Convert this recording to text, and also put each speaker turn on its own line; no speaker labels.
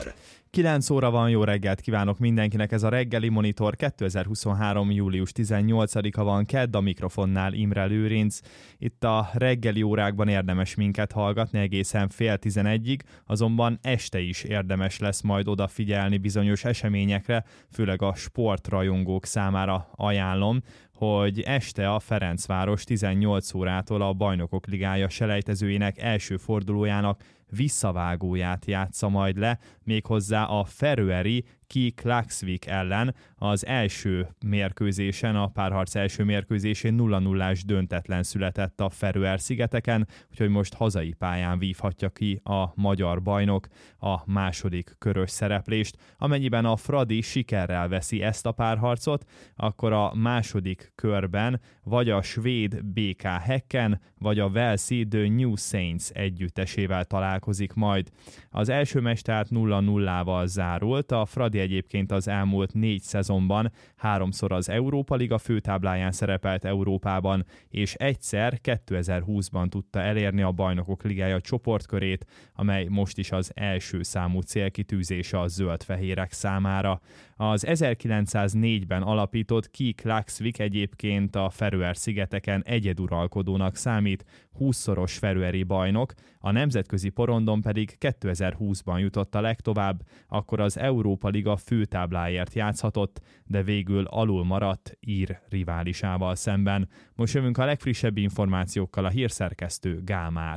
9 óra van, jó reggelt kívánok mindenkinek, ez a reggeli Monitor, 2023. július 18-a van, kedd, a mikrofonnál Imre Lőrinc. Itt a reggeli órákban érdemes minket hallgatni egészen fél 11-ig, azonban este is érdemes lesz majd odafigyelni bizonyos eseményekre, főleg a sportrajongók számára ajánlom, hogy este a Ferencváros 18 órától a Bajnokok Ligája selejtezőjének első fordulójának visszavágóját játsza majd le, méghozzá a Feröeri KIK Klaksvik ellen. Az első mérkőzésen, a párharc első mérkőzésén 0-0-ás döntetlen született a Feröer-szigeteken, úgyhogy most hazai pályán vívhatja ki a magyar bajnok a második körös szereplést. Amennyiben a Fradi sikerrel veszi ezt a párharcot, akkor a második körben vagy a svéd BK Häcken, vagy a walesi The New Saints együttesével találkozik majd. Az első meccs tehát 0-0-val zárult, a Fradi egyébként az elmúlt 4 szezonban 3-szor az Európa Liga főtábláján szerepelt Európában, és egyszer 2020-ban tudta elérni a Bajnokok Ligája csoportkörét, amely most is az első számú célkitűzése a zöld-fehérek számára. Az 1904-ben alapított KIK Klaksvik egyébként a Feröer-szigeteken egyeduralkodónak számít, 20-szoros feröeri bajnok, a nemzetközi porondon pedig 2020-ban jutott a legtovább, akkor az Európa Liga főtábláért játszhatott, de végül alul maradt ír riválisával szemben. Most jövünk a legfrissebb információkkal, a hírszerkesztő Gálmár.